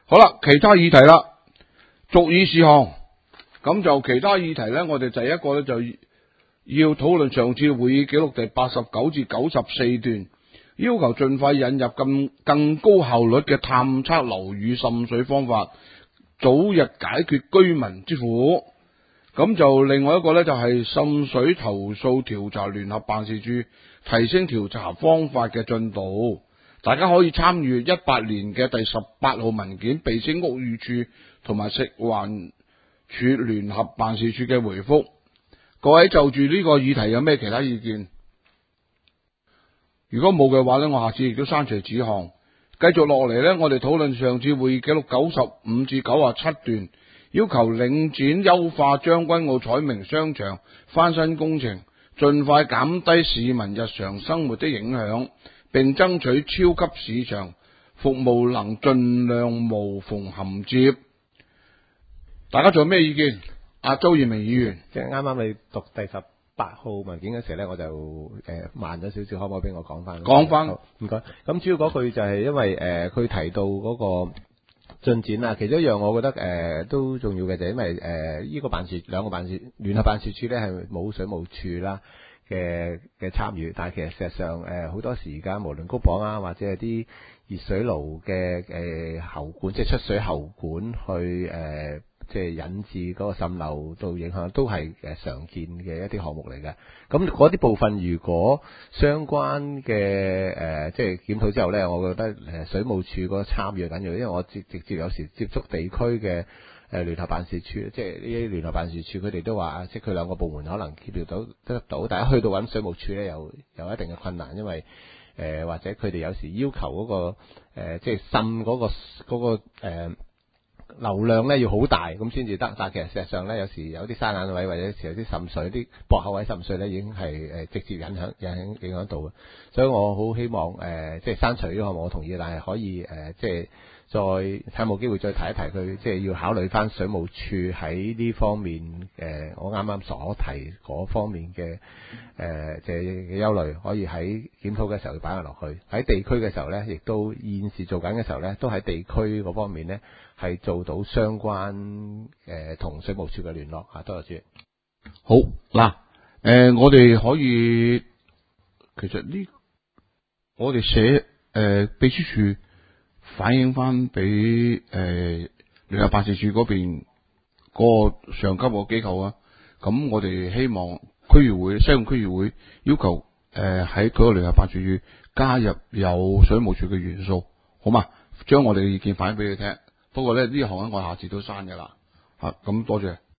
好啦，其他議題啦，續議事項。咁就其他議題咧，我哋第一個咧就要討論上次會議記錄第89至94段，要求盡快引入更高效率嘅探測樓宇滲水方法，早日解決居民之苦。咁就另外一個咧就係滲水投訴調查聯合辦事處提升調查方法嘅進度。大家可以參與18年嘅第18號文件，被稱屋宇署同埋食環署聯合辦事處嘅回覆。各位就住呢個議題有咩其他意見？如果冇嘅話呢，我下次亦都刪除此項。繼續落嚟呢，我哋討論上次會議記錄95至97段，要求領展優化將軍澳彩明商場翻新工程，盡快減低市民日常生活的影響，並爭取超級市場服務能盡量無縫銜接。大家仲有咩意見？周燕明議員， 即係啱啱你讀第18號文件嘅時候咧，我就慢咗少少，可唔可以俾我講翻？ 講翻， 唔該。咁主要嗰句就係因為佢提到嗰個進展啊，其中一樣我覺得都重要嘅就係因為呢個兩個聯合辦事處咧係冇水務署啦嘅參與，但係其實事實上好多時而家無論谷房啊或者係啲熱水爐嘅喉管，即係出水喉管去即係引致嗰個滲漏到影響，都係常見嘅一啲項目嚟嘅。咁嗰啲部分如果相關嘅即係檢討之後咧，我覺得水務署嗰個參與緊要，因為我直接有時接觸地區嘅聯合辦事處，即係呢啲聯合辦事處，佢哋都話即係佢兩個部門可能協調得到，但係去到揾水務署咧有一定嘅困難，因為或者佢哋有時要求嗰個即係滲嗰個流量咧要好大咁先至得，但係其實事實上咧有時有啲沙眼位或者有時有啲滲水、啲駁口位滲水咧已經係直接影響到嘅，所以我好希望即係刪除呢個項目我同意，但係可以即係再睇冇機會再提一提佢，即係要考慮翻水務署喺呢方面我啱啱所提嗰方面嘅即係嘅憂慮，可以喺檢討嘅時候擺埋落去，喺地區嘅時候咧，亦都現時做緊嘅時候咧，都喺地區嗰方面咧係做到相關同水務署嘅聯絡啊。多謝主席。 好嗱，我哋可以其實我哋寫秘書處反映翻俾聯合辦事處嗰邊嗰個上級個機構啊，咁我哋希望西貢區議會要求喺嗰個聯合辦事處加入有水務署嘅元素，好嘛？將我哋嘅意見反映俾佢聽。不過咧呢項咧我下次都刪嘅啦，咁多謝。